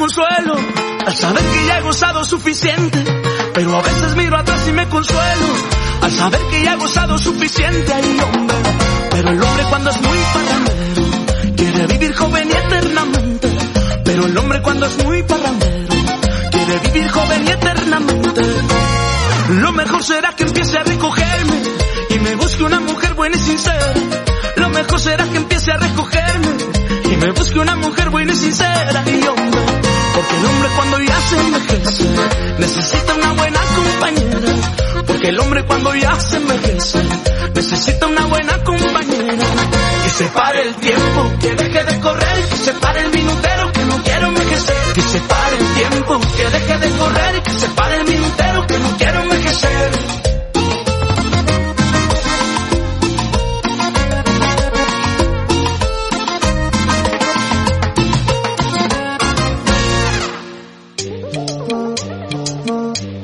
consuelo al saber que ya he gozado suficiente, pero a veces miro atrás y me consuelo al saber que ya he gozado suficiente. Ay, hombre, pero el hombre cuando es muy parrandero quiere vivir joven y eternamente. Pero el hombre cuando es muy parrandero quiere vivir joven y eternamente. Lo mejor será que empiece a recogerme y me busque una mujer buena y sincera. Lo mejor será que empiece a recogerme y me busque una mujer buena y sincera. Y hombre, porque el hombre cuando ya se envejece necesita una buena compañera. Porque el hombre cuando ya se envejece necesita una buena compañera. Que se pare el tiempo, que deje de correr, que se pare el minutero.